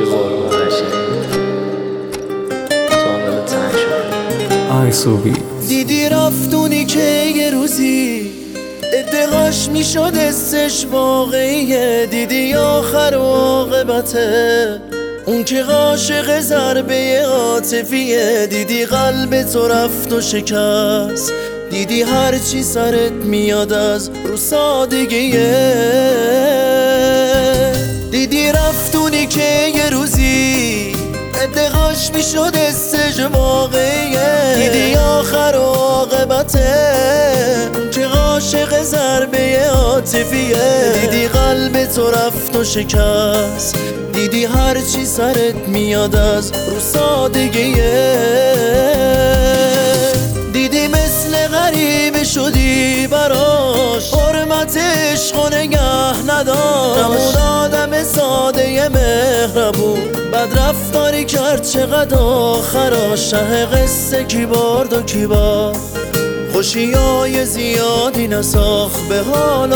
چه بارون قشنگ تانل تنگ شد. آی صوبی دیدی رفتونی که یه روزی ادعاش میشد استش واقعیه، دیدی آخر و عاقبته اون که عاشق ضربه عاطفیه، دیدی قلب تو رفت و شکست، دیدی هرچی سرت میاد از رو سادگیه، دیدی رفتونی که یه روزی ادعاش میشد استش واقعیه، دیدی آخر و عاقبته اون که عاشق ضربه عاطفیه، دیدی قلب تو رفت و شکست، دیدی هرچی سرت میاد از رو سادگیه، دیدی مثل غریبه شدی براش، حرمت عشق و نگه نداشت، همون آدم ساده مهربون بد رفتاری کرد چقدر آخراش، شه قصه کی برد و کی باخت، خوشیای زیادی نساخ به حال و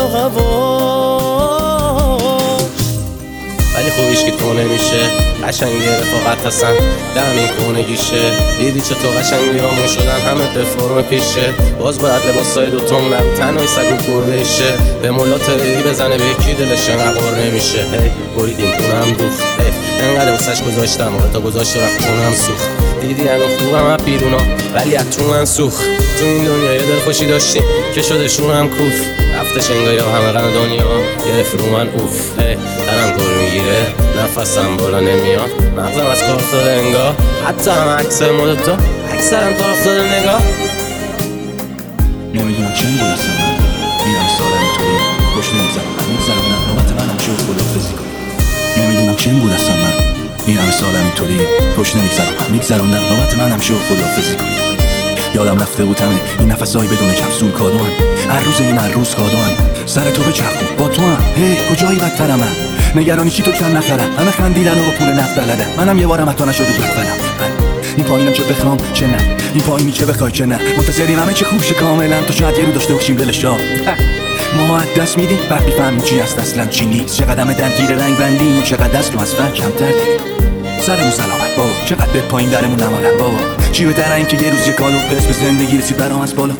هواش، ولی خوبیش که تو نمیشه قشنگی رفاقت هستن دم این کونگیشه، دیدی چطور قشنگی همون شدن همه به فرم پیشه، باز باید لباسای دوتون نرو تنهای سگ و گربهشه، به مولا تریدی بزنه به یکی دلش انقدر نمیشه، هی بریدیم اونم دوخت، انقدر واسش گذاشتم تا گذاشت و رفت اونم سوخت، دیدی هنو خوبم از بیرونا ولی از تو من سوخت، تو این دنیا یه دل خوشی داشتیم که شدشون هم کوف، رفتش انگاری همه غن دنیا گرفت رو من اوف، درم گل میگیره نفسم بالا نمیاد، مغزم از کار افتاده انگار، حتی هم عکس مورد تو اکثرم تا افتاده نگاه، نمیدونم چه بود اصلا من میرم سالم اینطوری پشت نمیزنم میگذرم نوبت منم شد خداحافظی کنم، نمیدونم چه بود اصلا من میرم سالم اینطوری پشت میگذرم نوبت منم شد خداحافظی کنم، یادم رفته بود همه این نفسایی بدون کپسول کادو هم، هر روز این هر روز کادو هم، سر تو بچرخون با تو هم، کجایی بدترم من نگرانی چی تو کم نخرم، همه خندیدن و پول نفت بلدن، منم یه بارم حتی نشده جفتنم، این پایینم چه بخوام چه نه، این پایینی که بخوای چه نه، منتظریم همه چه خوشه کاملا تو شاید یه رو داشته باشیم دلش جا، ما دست میدیم بعد میفهمیم چی هست اصلا چی نیست، چقدر همه درگیر رنگ بندیم و چقدر دست رو از فن کمتر داریم، سرمون سلامت بابا چقدر به پایین درمون نمالم بابا، چی بهتره این که یه روز یه کالو پس به زندگی رسید برام از بالا.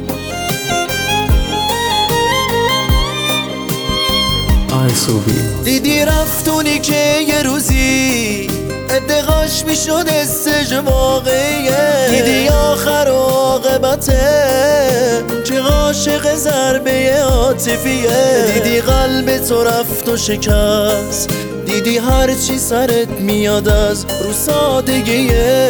آی صوبی دیدی رفتونی که یه روزی ادعاش میشد استج واقعیه، دیدی آخر و عاقبته که عاشق ضربه عاطفیه، دیدی قلب تو رفت و شکست، دیدی هرچی سرت میاد از رو سادگیه،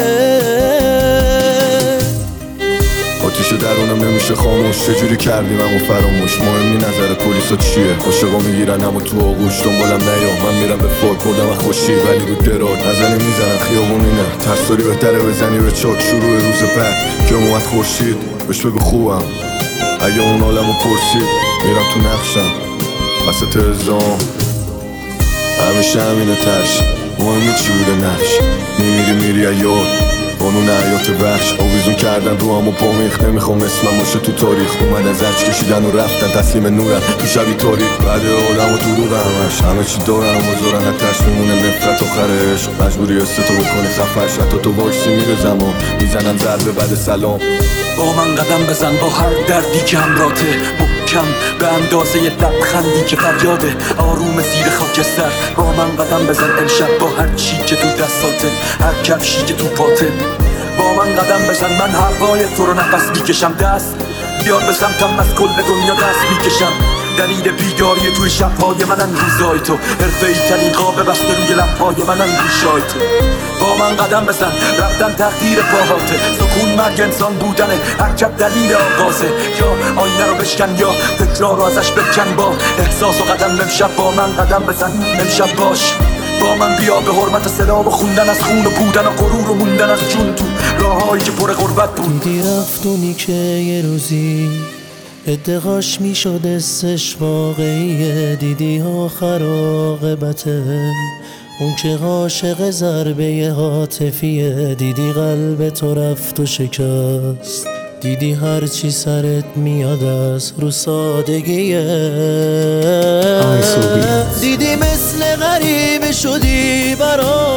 آتیش درونم نمیشه خاموش، چجوری کردیم همو فراموش، مهم نی نظر پلیسا چیه، عاشقا میگیرن اما تو آغوش، دنبالم نیا من میرم به فوق بردم از خوشی، ولی رو درار نزنی میزنن خیابونی نه، ترساری بهتره بزنی به چاک، شروع روز بعد که اومد خورشید بهش بگو خوبم، اگه اون عالمو پرسید میرم تو نقشم وسط الزام، همیشه همینه تش، مهم چی بوده نقش، میری یاد قانون حیات وحش، آویزون کردن رو هم و بامیخ، نمیخوام اسمم باشه تو تاریخ، اومد از عج کشیدن و رفتن تسلیم نورن تو شبی تاریک، بعد آدم و دروغ همه چی دارن و مزارن، حتش میمونه نفرت آخر عشق، مجبوری استو بکنی خفش، حتی تو وایسی میره زمان میزنن ضربه بعد سلام، با من قدم بزن با هر دردی که همراته، محکم به اندازه لبخندی که فریاده، آروم زیر خاکستر با من قدم بزن امشب، با هر چی که تو دستاته هر کفشی که تو پاته، با من قدم بزن من هوای تو رو نفس میکشم، دست بیار به سمتم از کل دنیا دست میکشم، دلیل بیداری توی شبهای منن روزای تو، حرفه‌ای ترین قاب بسته روی لبهای منن گوشای تو، با من قدم بزن رفتن تقدیر پاهاته، سکون مرگ انسان بودنه هرچب دلیل آغازه، یا آینه رو بشکن یا فکرها رو ازش بکن، با احساس و قدم امشب با من قدم بزن امشب باش، با من بیا به حرمت صدا و خوندن از خون و بودن و غرور و موندن از جون تو راههایی که پر غربت بود، دیدی رفتونی که یه روزی ادعاش میشد استش واقعیه، دیدی آخر عاقبته اون که عاشق ضربه عاطفیه، دیدی قلب تو رفت و شکست، دیدی هرچی سرت میاد از رو سادگیه، آی صوبی دیدی مثل غریبه شدی برام،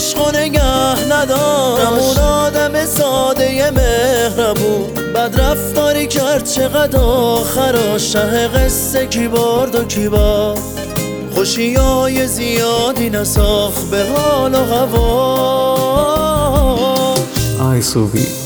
عشق و نگه نداشت، همون آدم ساده مهربون بد رفتاری کرد چقدر آخراش شه قصه کی برد و کی باخت، خوشیای زیادی نساخت به حال و هوا. I so weak.